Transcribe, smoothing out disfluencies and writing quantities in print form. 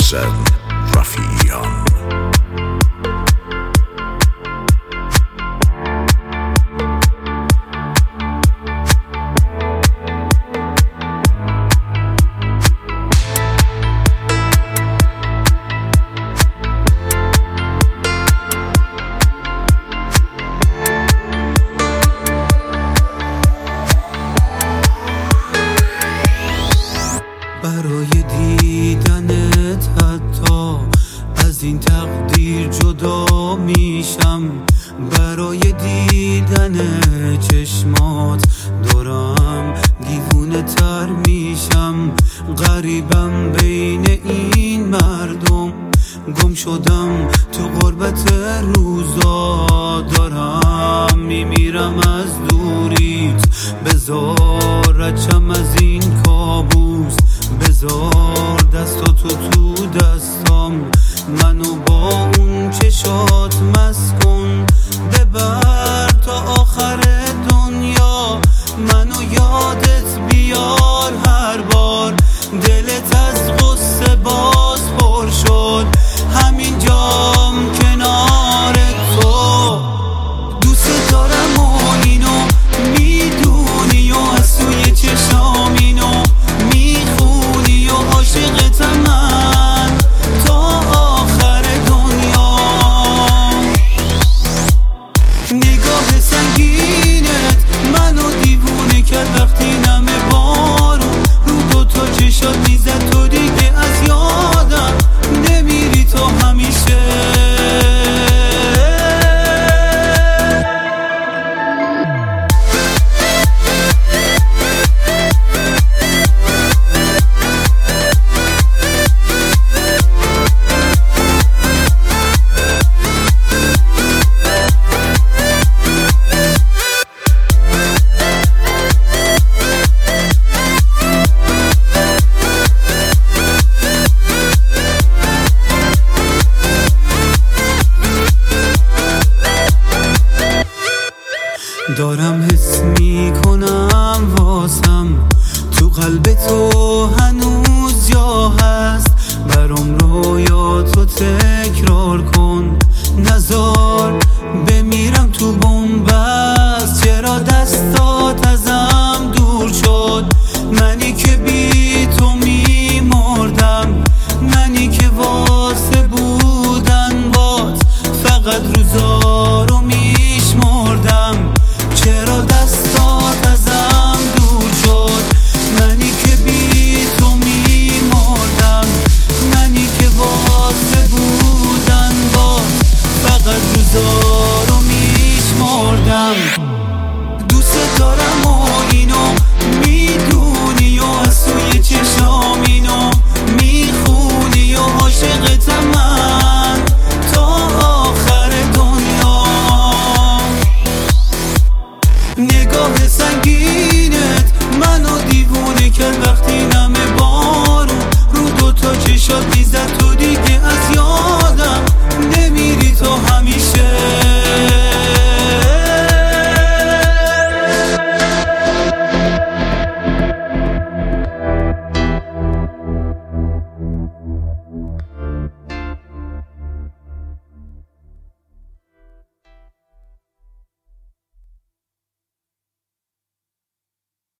محسن رفیعیان. برای دیدنت حتی از این تقدیر جدا میشم، برای دیدن چشمات دارم دیوونه تر میشم. غریبم بین این مردم، گم شدم تو غربت روزا، دارم میمیرم از دوریت. بذار رچم از این کابوس، بذار دستاتو تو دستام، منو با اون چشات مست کن. ببر تا آخر دنیا، منو یادت بیار هر بار. دلت از غصه باز پر شد، همین جام کنار تو. دوست دارم و اینو میدونی و از توی چشام اینو میخونی و عاشقتم من تا آخر دنیا. نگاه سنگینت منو دیوونه کرد وقتی نمه بارون رو دوتا چشات میزد. تو دیگه از یادم نمیری تو همیشه. دارم حس میکنم واسم تو قلب تو هنوز جا هست. برام رویاتو تکرار کن، نزار بمیرم تو بنبست. چرا دستات